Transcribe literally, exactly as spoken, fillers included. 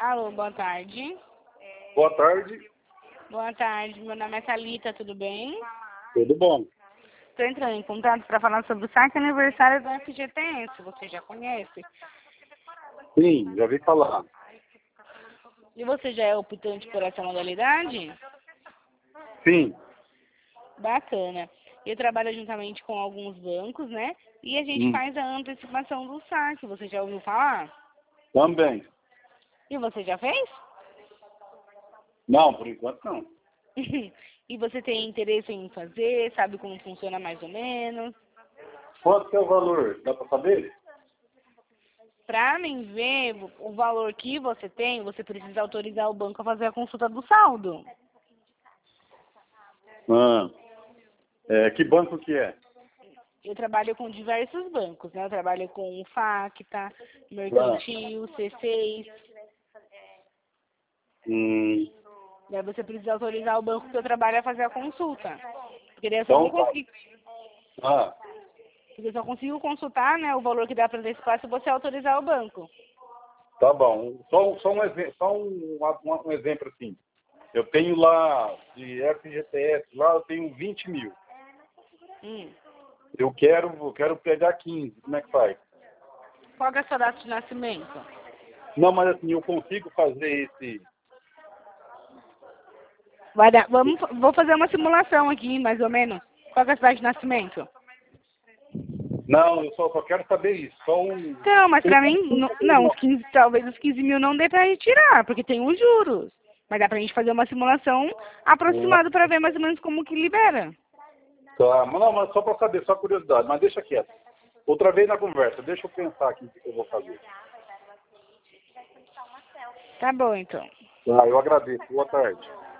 Alô, boa tarde. Boa tarde. Boa tarde, meu nome é Thalita, tudo bem? Tudo bom? Estou entrando em contato para falar sobre o saque aniversário do F G T S, você já conhece? Sim, já vi falar. E você já é optante por essa modalidade? Sim. Bacana. Eu trabalho juntamente com alguns bancos, né? E a gente Hum. faz a antecipação do saque, você já ouviu falar? Também. E você já fez? Não, por enquanto não. E você tem interesse em fazer? Sabe como funciona mais ou menos? Quanto que é o valor? Dá para saber? Para mim ver o valor que você tem, você precisa autorizar o banco a fazer a consulta do saldo. Ah. É, que banco que é? Eu trabalho com diversos bancos, né? Eu trabalho com o Facta, Mercantil, C seis. Hum. Daí você precisa autorizar o banco que eu trabalho a fazer a consulta. Porque daí eu só Então, vou conseguir. ah, Porque eu só consigo consultar, né, o valor que dá para antecipar se você autorizar o banco. tá bom. Só, só, um, exe- só um, um, um exemplo assim. Eu tenho lá, de F G T S, lá eu tenho vinte mil. Hum. Eu quero, eu quero pegar quinze. Como é que faz? Qual que é a sua data de nascimento? Não, mas assim, eu consigo fazer esse... Vai dar, vamos, vou fazer uma simulação aqui, mais ou menos. Qual que é a sua data de nascimento? Não, eu só, só quero saber isso. Só um... Então, mas pra mim, não, não, os quinze, talvez os quinze mil não dê pra retirar, porque tem os juros. Mas dá pra gente fazer uma simulação aproximada pra ver mais ou menos como que libera. Tá, mas não, mas só para saber, só curiosidade, mas deixa quieto. Outra vez na conversa, deixa eu pensar aqui o que eu vou fazer. Tá bom, então. Tá, eu agradeço. Boa tarde.